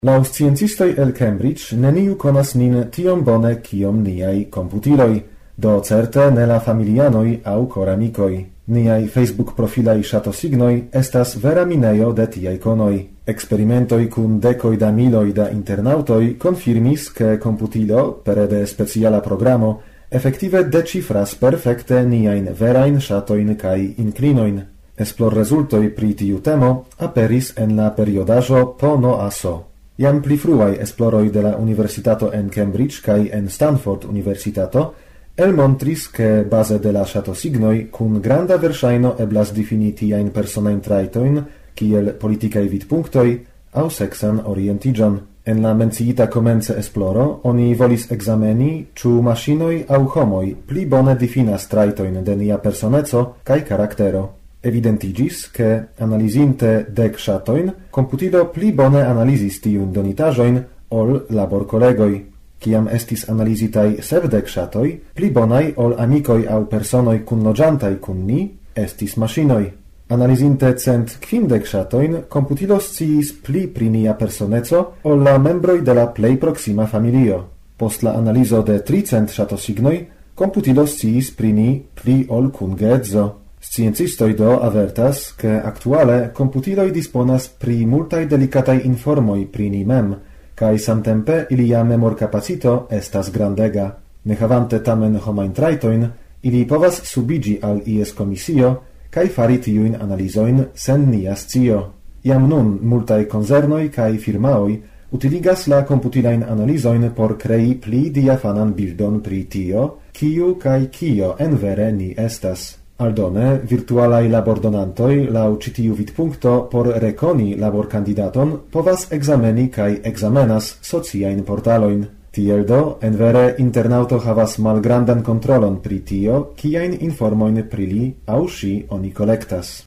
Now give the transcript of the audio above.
Laŭ sciencistoj el Cambridge neniu konas nin tiom bone kiom niaj komputiloj, do certe ne la familianoj aŭ koramikoj. Niaj Facebook-profilaj ŝatosignoj estas vera minejo de tiaj konoj. Eksperimentoj kun dekoj da miloj da internaŭtoj konfirmis, ke komputilo pere de speciala programo efektive decifras perfekte niajn verajn ŝatojn kaj inklinojn. Esplorrezultoj pri tiu temo aperis en la periodaĵo PNASO. Jam pli fruaj esploroj de la Universitato en Cambridge kaj en Stanford Universitato elmontris, ke baze de la ŝatosignoj kun granda verŝajno eblas difini tiajn personajn trajtojn kiel politikaj vidpunktoj aŭ seksan orientiĝon. En la menciita komence esploro oni volis ekzameni, ĉu maŝinoj aŭ homoj pli bone difinas trajtojn de nia personeco kaj karaktero. Evidentiĝis, ke analizinte 10 ŝatojn, komputilo pli bone analizis tiujn donitaĵojn ol laborkolegoj. Kiam estis analizitaj 70 ŝatoj, pli bonaj ol amikoj aŭ personoj kunloĝantaj kun ni estis maŝinoj. Analizinte 150 ŝatojn, komputilo sciis pli pri nia personeco ol la membroj de la plej proksima familio. Post la analizo de 300 ŝatosignoj, komputilo sciis pri ni pli ol kun geedzo. Sciencistoj do avertas, ke aktuale komputiloj disponas pri multaj delikataj informoj pri ni mem, kaj samtempe ilia memorkapacito estas grandega. Ne havante tamen homajn trajtojn, ili povas subiĝi al ies komisio kaj fari tiujn analizojn sen nia scio. Jam nun multaj koncernoj kaj firmaoj utiligas la komputilajn analizojn por krei pli diafanan bildon pri tio, kiu kaj kio envere ni estas. Aldone, virtualaj labordonantoj laŭ ĉi tiu vidpunkto por rekoni laborkandidaton povas ekzameni kaj ekzamenas sociajn portalojn. Tiel do, envere internaŭto havas malgrandan kontrolon pri tio, kiajn informojn pri li aŭ ŝi oni kolektas.